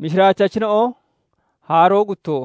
mishiraachachina'oo haaroo guttoo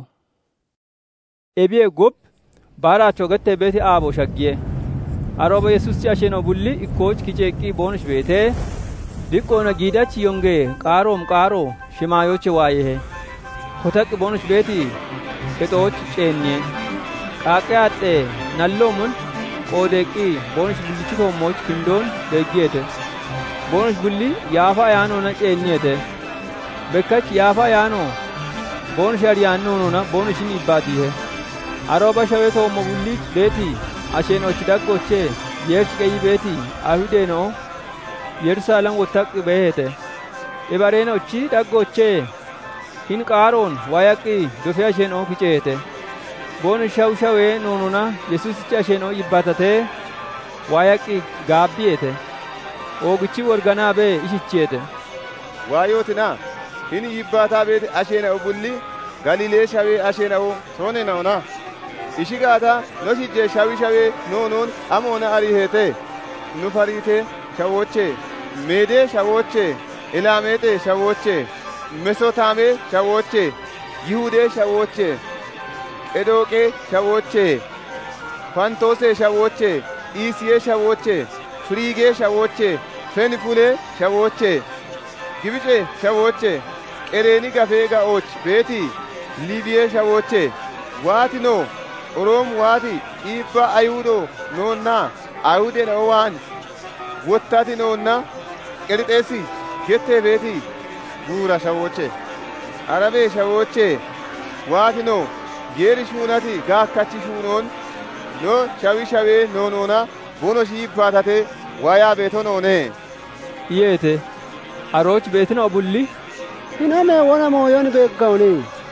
ebiye gob baaraachoo gattee beeti aaboo shaggiye arooba yesuuschi asheenoo bulli ikkooch kiceeqqii boonush beetee diqqoona giidachi yongee qaaroo shimaayoche waayehe kotaqqi boonush beeti qexooch ceennee qaaqqee haxxee nalloomun qoodeeqqii boonush bullichi toommoch kindoon deeggiyeete boonush bulli yaafa ayaanoona ceenniyeete bekkach yaafa ayaanoo boonush ariyaannoonona boonushin ibbaatiihe arooba shawee toommo bullich beeti asheenoochi daggochee yeerchi qeyyi beeti ayhudeenoo Yerusaalem wottaqqi beehete ibareenochi daggochee hin qaaroon waayaqqi dofee asheenoo kiceete boonush shawshawee noonona yesuusichi asheenoo yibbatatee waayaqqi gaabbiyeete oogichi worganaa bee ishichiyeete waayootina hini yibbaataa beeti asheena'u bulli galilee shawee asheena'u soonena'una ishigaata no shijjee shawee noonoon amoona ariiheete nu fariite shawoochee meedee shawoochee elaameexee shawoochee mesotaamee shawoochee yihudee shawoochee qedooqee shawoochee fantoosee shawoochee iisiyee shawoochee firiigee shawoochee fenifulee shawoochee gibicee shawoochee qereeni gafee ga'ooch beeti liibiyee shawoochee waati noo oroom waati dhiibba ayhuudoo noonnaa ayhudeen owaan wottati noonna qerixeesi gettee beeti guura shawoochee arabee shawoochee waati noo yeeri shuunati gaakkachi shuunoon no shawee noonoona bono shiibbaatate waayaa beeto noonee iyeete arooch beetinoo bulli hiname wona mooyoon beeggawni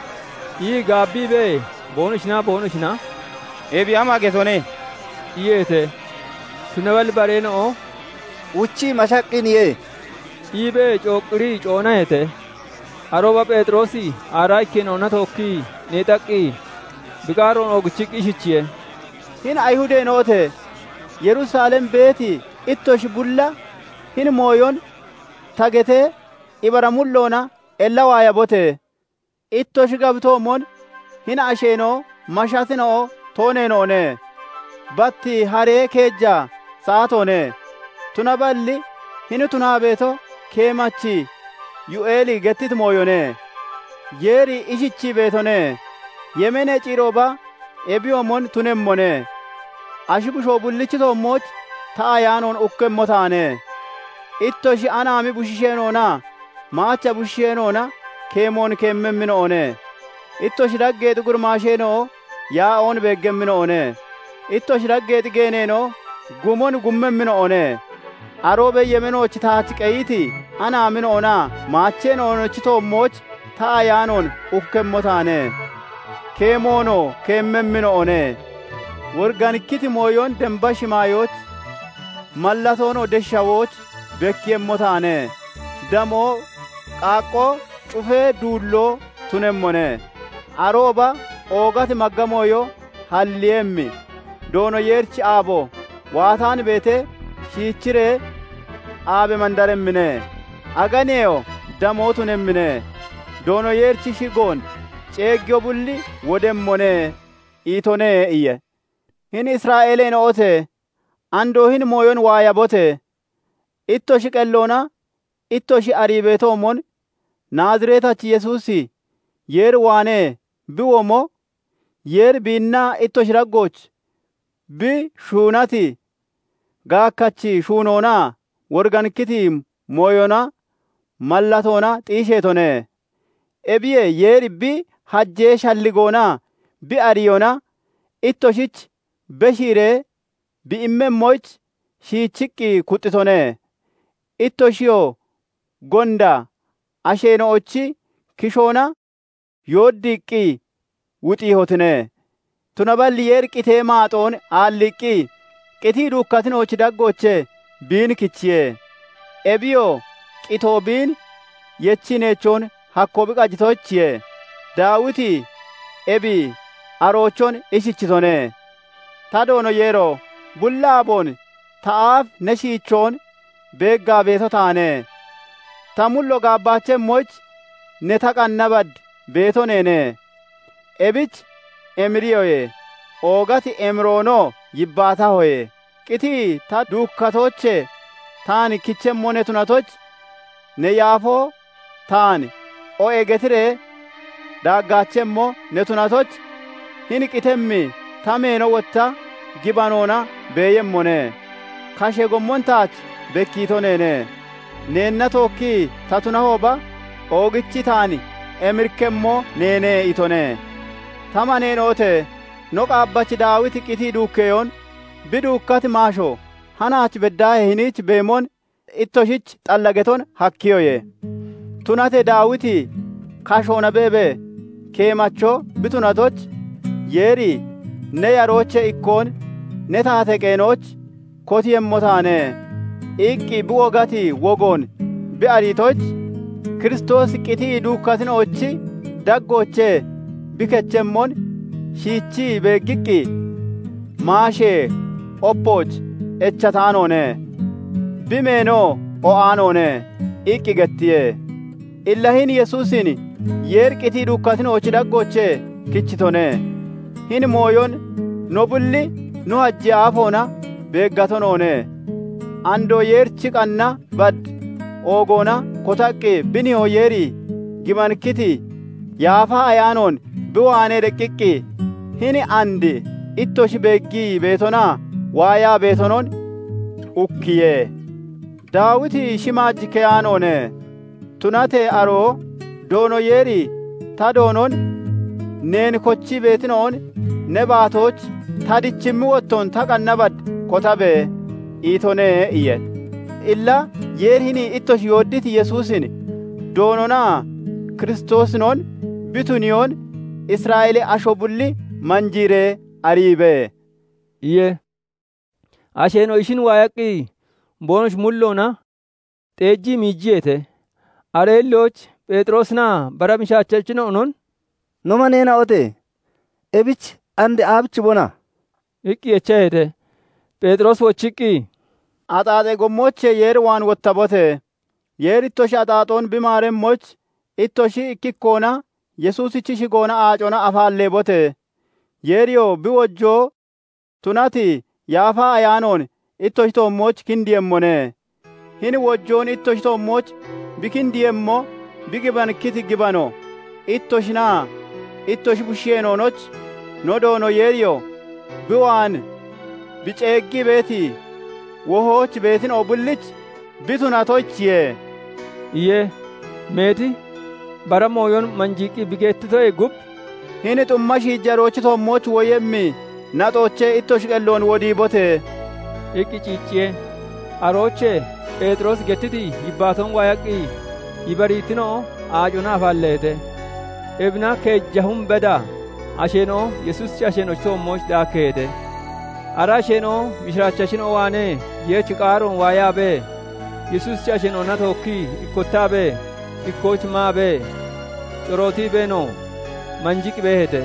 ii gaabbii bee boonushinaa ebi ama getone iyeete tunabal bareenoo uchi mashaqqiniye ii bee cooqqirii coonahete arooba phexrosi aaraa ikkenoona tokkii neexaqqii biqaaroon oogichiqqi ishichiye hin ayhudeenoote Yerusaalem beeti ittosh bulla hin mooyon tagetee ibaramulloona ella waayabote ittosh gabtoomon hin asheenoo mashatinoo toonenoone batti haree keejjaa saatoone tunaballi hin tunaabeeto keemachi yu'eeli gettit mooyone yeeri ishichi beetone yemene ciirooba ebiyoomon tunemmone ashibushoo bullichi toommoch ta'a yaanoon ukkemmo taane ittoshi anaami bushishenoona maacha bushishenoona keemoon keemmemminoone ittoshi daggeexi gurmaasheenoo yaa'oon beeggemminoone ittoshi daggeexi geeneenoo gumon gummemminoone aroobe yemenoochi taachi qeyiti anaaminoona maacheenoonochi toommoch ta'a yaanoon ukkemmo taane keemoonoo keemmemminoone worganikkiti mooyoon demba shimaayoch mallatoonoo deshshawooch bekkiyemmo taane damoo qaaqqoo cufee duulloo tunemmone arooba oogati maggamooyo halliyemmi doono yeerchi aabo waataan beete shiichiree aabe mandaremmine aganeyo damoo tunemmine doono yeerchi shigoon ceeggiyo bulli wodemmone iitonee iyye hin israa'eleen oote andoo hin mooyon waayabote ittoshi qelloona ittoshi ariibeetoomon naazireetachi yesuusi yeer waanee biwomo yeer biinnaa ittoshi raggooch bi shuunati gaakkachi shuunoona worganikkiti mooyona mallatoona xiisheetone ebiye yeeri bi hajjee shalligoona bi ariyona ittoshich beshiiree bi immemmoch shiichiqqi kuxxitone ittoshiyo gonda asheenoochi kishoona yooddiiqqi wuxiihotine tunaballi yeer qitee maaxoon aalliqqi qitii duukkatinoochi daggoche biin kichiye ebiyo qitoo biin yechineechoon hakkoobi qajitochiye daawiti ebi aroochon ishichitone ta doono yeero bullaaboon ta'aaf ne shiichoon beeggaa beeto taane ta mullo gaabbaache moch ne taqannabad beetonene ebich emiriyoye oogati emiroono yibbaatahoye qiti ta duukkatoche taani kichemmo ne tunatoch ne yaafoo taani o egetire daaggaachemmo ne tunatoch hin qitemmi ta meeno wotta gibanoona beeyemmone kashe gommontaach bekkiitonene neenna tookkii ta tunahooba oogichi taani emirkemmo neene itone tama neenoote no qaabbachi daawiti qitii duukkeyon biduukkati maasho hanaach beddaahe hiniich beemon ittoshich xallageton hakkiyoye tunate daawiti kashoona beebe keemacho bitunatoch yeeri ne yarooche ikkoon ne taate qeenooch kotiyemmo taane iqqi biwogati wogoon bi'ariitoch Kiristoos qitii duukkatinoochi daggooche bikechemmon shiichi beeggiqqi maashee oppooch echataanoone bimeenoo o'aanoone iqqi gettiye illahin Yesuusin yeer qitii duukkatinoochi daggooche kichitone hin mooyon no bulli no hajji aafoona beeggatonoone andoo yeerchi qanna bad oogoona kotaqqi biniho yeeri gimankiti yaafaa ayaanoon biwaanee deqqiqqi hin andi ittoshi beeggii beetonaa waayaa beetonon ukkiye daawiti shimaajji keyaanoone tunate aroo doono yeeri ta doonon neen kochii beetinoon ne baatooch ta dichimmi wotton ta qannabad kotabe iitonee iyye illa yeer hini ittosh yoodditi Yesuusin doononaa Kiristoosinon bituniyoon Israa'eele asho bulli manjiiree ariibee iyye asheeno ishin waayaqqii boonosh mulloona xeejjii miijjiyete areellooch phexrosnaa bara mishaachachino unon noma neena ote ebich ande aabich bona iqqi echahete phexros wochiqqi axaaxe gommoche yeer waan wottabote yeer ittoshi axaaxoon bimaaremmoch ittoshi ikkikkoona Yesuusichi shigoona aacona afaalleebote yeeriyo biwojjoo tunati yaafaa ayaanoon ittoshi toommoch kindiyemmone hin wojjoon ittoshi toommoch bikindiyemmo bigibankiti gibano ittoshinaa ittoshi bushsheenoonoch no doono yeeriyo biwaan biceeggi beeti wohooch beetin obullich bitunatochiye iyye meeti bara mooyon manjiiqqi bigeettitoe gub hin xumma shiijjaroochi toommoch woyemmi naxooche ittoshi qelloon wodiibote iqqi ciicciye arooche phexros gettiti yibbaaton waayaqqi yibariitinoo aacona afaalleete ebina keejjahum beda asheenoo Yesuusichi asheenochi toommoch daakkeete ara asheenoo mishiraachashinoo waanee yeechi qaaroon waayaabee Yesuusichi asheenoona tookkii ikkottaabee ikkooch maabee corootii beenoo manjiqi beehete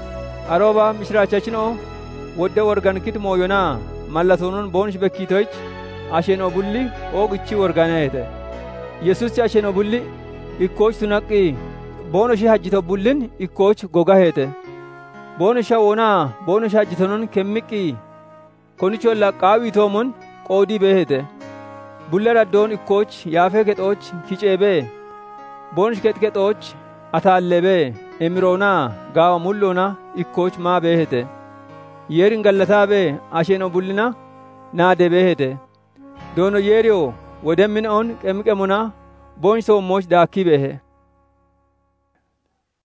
arooba mishiraachashinoo wodde worgankit mooyonaa mallatoonon boonish bekkiitoych asheenoo bulli ooqichi worganeete Yesuusichi asheenoo bulli ikkooch tunaqqii boonoshi hajjito bullin ikkooch gogaheete boonosha wonaa boonosha hajjitonon kemmiqqii konicho laqqaawiitoomon qoodii beehete bulla raddoon ikkooch yaafee kexooch kiceebee boonish kexkexooch ataalleebee emiroonaa gaawa mulloona ikkooch maa beehete yeerin gallataabee asheenoo bullina naade beehete doono yeeriyoo wodemmina'on qemiqemona boonish toommoch daakkii beehe